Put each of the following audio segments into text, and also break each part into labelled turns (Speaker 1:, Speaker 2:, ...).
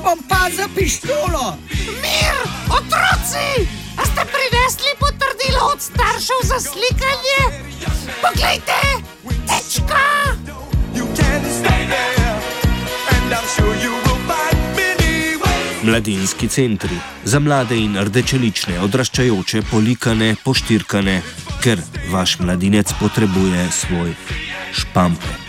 Speaker 1: kompas za pištolo.
Speaker 2: Mir, otroci! A ste prinesli potrdilo od staršev za slikanje? Poglejte, dečka!
Speaker 3: Mladinski centri. Za mlade in rdečelične, odraščajoče, polikane, poštirkane, ker vaš mladinec potrebuje svoj špampek.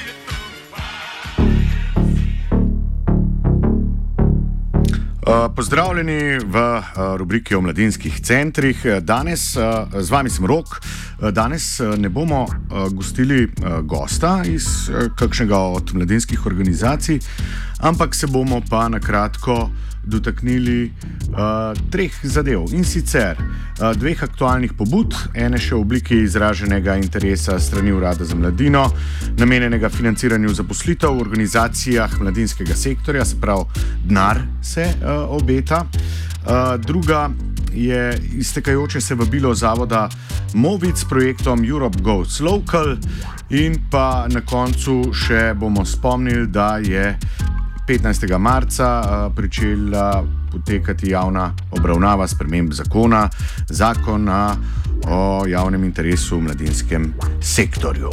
Speaker 4: Pozdravljeni v rubriki o mladinskih centrih. Danes z vami sem Rok. Danes ne bomo gostili gosta iz kakšnega od mladinskih organizacij, ampak se bomo pa na kratko dotaknili treh zadev, in sicer dveh aktualnih pobud, ene še v obliki izraženega interesa strani Urada za mladino, namenjenega financiranju zaposlitev v organizacijah mladinskega sektorja, se pravi, denar se obeta. Druga je iztekajoče se vabilo zavoda Movic s projektom Europe Goes Local in pa na koncu še bomo spomnili, da je 15. marca pričela potekati javna obravnava sprememb zakona o javnem interesu v mladinskem sektorju.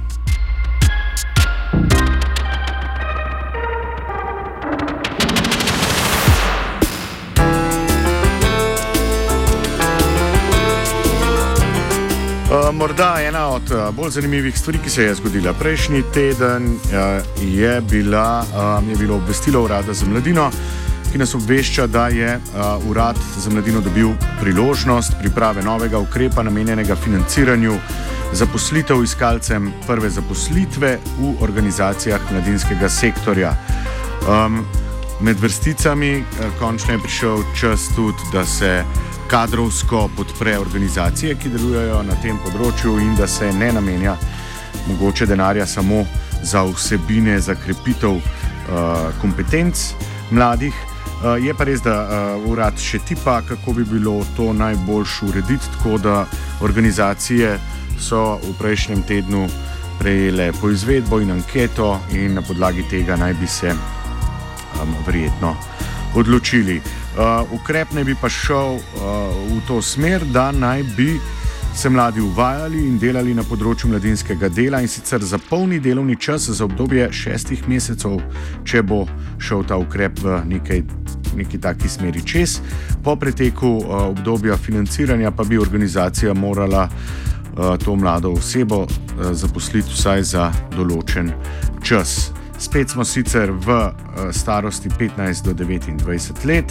Speaker 4: Morda ena od bolj zanimivih stvari, ki se je zgodila prejšnji teden, je bilo obvestilo Urada za mladino, ki nas obvešča, da je Urad za mladino dobil priložnost priprave novega ukrepa namenjenega financiranju zaposlitev iskalcem prve zaposlitve v organizacijah mladinskega sektorja. Med vrsticami končno je prišel čas tudi, da se kadrovsko podpre organizacije, ki delujejo na tem področju in da se ne namenja mogoče denarja samo za vsebine, za krepitev kompetenc mladih. Je pa res, da urad še tipa, kako bi bilo to najboljše urediti, tako da organizacije so v prejšnjem tednu prejele poizvedbo in anketo in na podlagi tega naj bi se verjetno odločili. Ukrep naj bi pa šel v to smer, da naj bi se mladi uvajali in delali na področju mladinskega dela, in sicer za polni delovni čas za obdobje 6 mesecev, če bo šel ta ukrep v neki taki smeri čez. Po preteku obdobja financiranja pa bi organizacija morala to mlado osebo zaposliti vsaj za določen čas. Spet smo sicer v starosti 15 do 29 let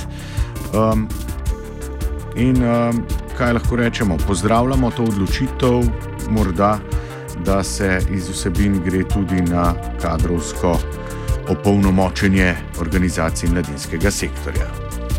Speaker 4: in kaj lahko rečemo, pozdravljamo to odločitev, morda, da se iz vsebin gre tudi na kadrovsko opolnomočenje organizacij mladinskega sektorja.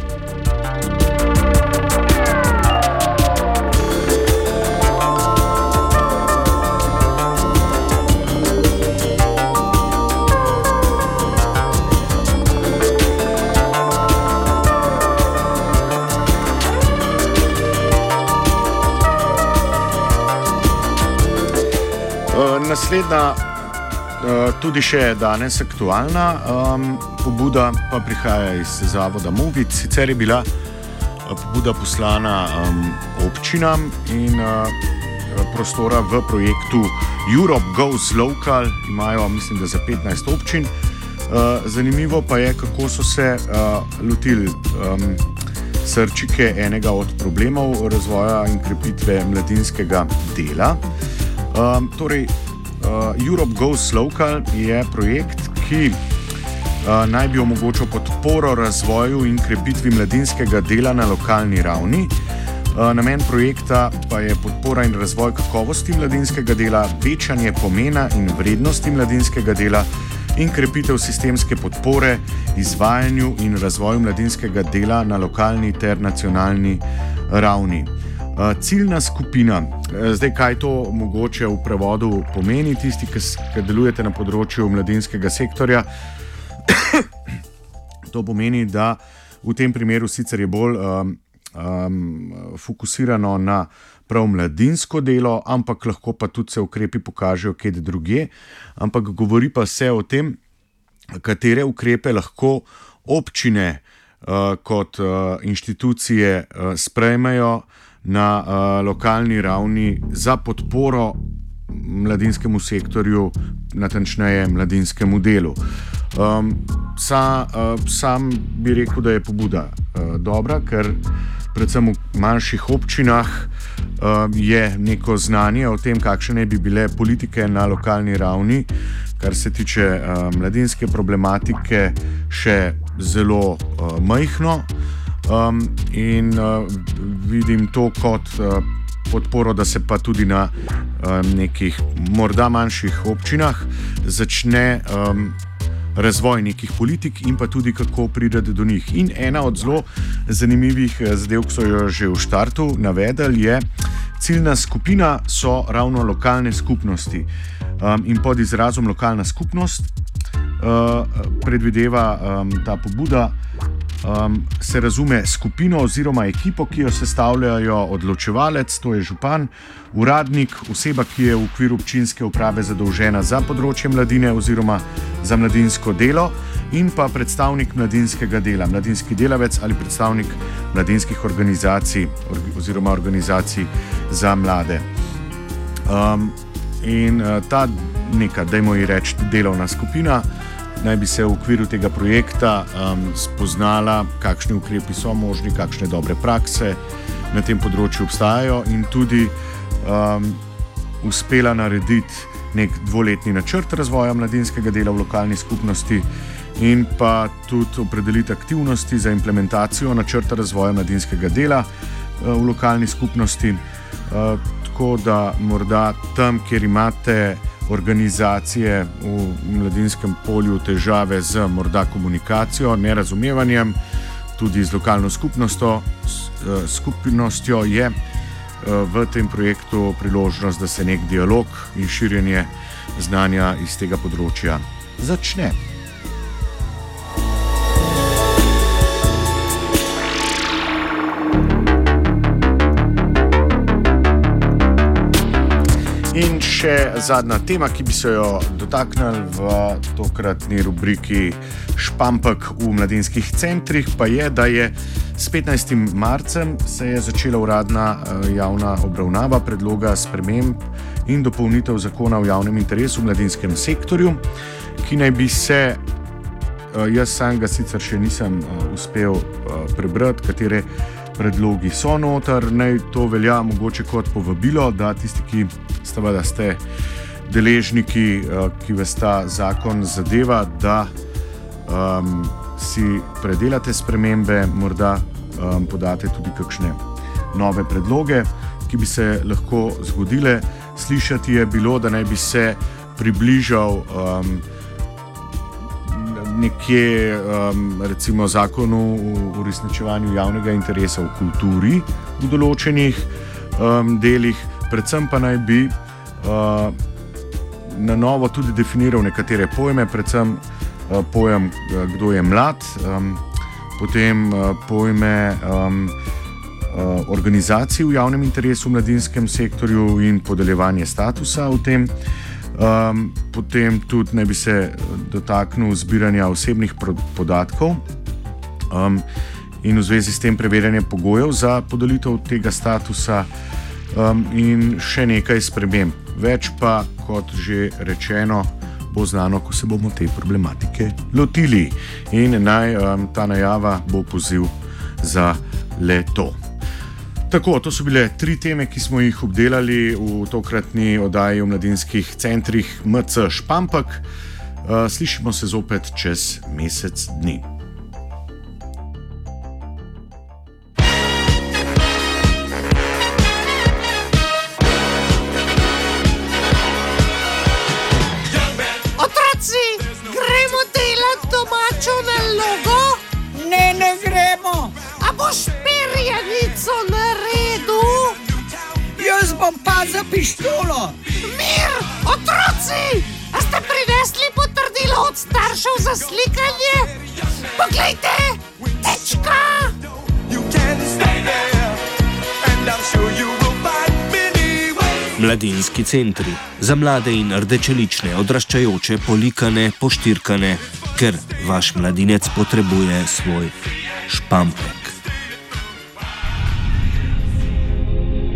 Speaker 4: Naslednja, tudi še danes aktualna pobuda pa prihaja iz zavoda Movic. Sicer je bila pobuda poslana občinam in prostora v projektu Europe Goes Local imajo, mislim, da za 15 občin. Zanimivo pa je, kako so se lotili srčike enega od problemov razvoja in krepitve mladinskega dela. Europe Goes Local je projekt, ki naj bi omogočil podporo razvoju in krepitvi mladinskega dela na lokalni ravni. Namen projekta pa je podpora in razvoj kakovosti mladinskega dela, večanje pomena in vrednosti mladinskega dela in krepitev sistemske podpore izvajanju in razvoju mladinskega dela na lokalni ter nacionalni ravni. Ciljna skupina, zdaj kaj to mogoče v prevodu pomeni, tisti, ki delujete na področju mladinskega sektorja, to pomeni, da v tem primeru sicer je bolj fokusirano na prav mladinsko delo, ampak lahko pa tudi se ukrepi pokažejo kje drugje, ampak govori pa se o tem, katere ukrepe lahko občine kot inštitucije sprejmejo na lokalni ravni za podporo mladinskemu sektorju, natančneje mladinskemu delu. Sam bi rekel, da je pobuda dobra, ker predvsem v manjših občinah je neko znanje o tem, kakšne bi bile politike na lokalni ravni, kar se tiče mladinske problematike, še zelo majhno, in vidim to kot podporo, da se pa tudi na nekih morda manjših občinah začne razvoj nekih politik in pa tudi kako prideti do njih. In ena od zelo zanimivih zadev, ki so jo že v štartu navedli, je ciljna skupina so ravno lokalne skupnosti. In pod izrazom lokalna skupnost predvideva ta pobuda, se razume skupino oziroma ekipo, ki jo sestavljajo odločevalec, to je župan, uradnik, oseba, ki je v okviru občinske uprave zadolžena za področje mladine oziroma za mladinsko delo, in pa predstavnik mladinskega dela, mladinski delavec ali predstavnik mladinskih organizacij oziroma organizacij za mlade. In ta neka, dajmo ji reči, delovna skupina naj bi se v okviru tega projekta spoznala, kakšni ukrepi so možni, kakšne dobre prakse na tem področju obstajajo, in tudi uspela narediti nek dvoletni načrt razvoja mladinskega dela v lokalni skupnosti in pa tudi opredeliti aktivnosti za implementacijo načrta razvoja mladinskega dela v lokalni skupnosti. Tako da morda tam, kjer imate organizacije v mladinskem polju težave z morda komunikacijo, nerazumevanjem, tudi z lokalno skupnostjo, je v tem projektu priložnost, da se nek dialog in širjenje znanja iz tega področja začne. In še zadnja tema, ki bi se jo dotaknili v tokratni rubriki Špampek v mladinskih centrih, pa je, da je s 15. marcem se je začela uradna javna obravnava predloga sprememb in dopolnitev zakona o javnem interesu v mladinskem sektorju, ki naj bi se, jaz sam ga sicer še nisem uspel prebrati, katere predlogi so noter, naj to velja mogoče kot povabilo, da tisti, ki ste deležniki, ki vas ta zakon zadeva, da si predelate spremembe, morda podate tudi kakšne nove predloge, ki bi se lahko zgodile. Slišati je bilo, da naj bi se približal nekje recimo zakonu o uresničevanju javnega interesa v kulturi v določenih delih, predvsem pa naj bi na novo tudi definiral nekatere pojme, predvsem pojem, kdo je mlad, potem pojme organizacij v javnem interesu v mladinskem sektorju in podeljevanje statusa v tem. Potem tudi naj bi se dotaknil zbiranja osebnih podatkov in v zvezi s tem preverjanje pogojev za podelitev tega statusa in še nekaj sprememb. Več pa, kot že rečeno, bo znano, ko se bomo te problematike lotili. In naj ta najava bo poziv za le-to. Tako, to so bile 3 teme, ki smo jih obdelali v tokratni oddaji o mladinskih centrih MC Špampek. Slišimo se zopet čez mesec dni.
Speaker 2: Otroci, gremo delat domačo nalogo?
Speaker 1: Ne gremo.
Speaker 2: A boš perjanico naredil?
Speaker 1: Jaz bom pa za pištolo.
Speaker 2: Mir, otroci! A ste prinesli potrdilo od staršev za slikanje? Poglejte, dečka!
Speaker 3: Mladinski centri za mlade in rdečelične, odraščajoče, polikane, poštirkane ker vaš mladinec potrebuje svoj špampek.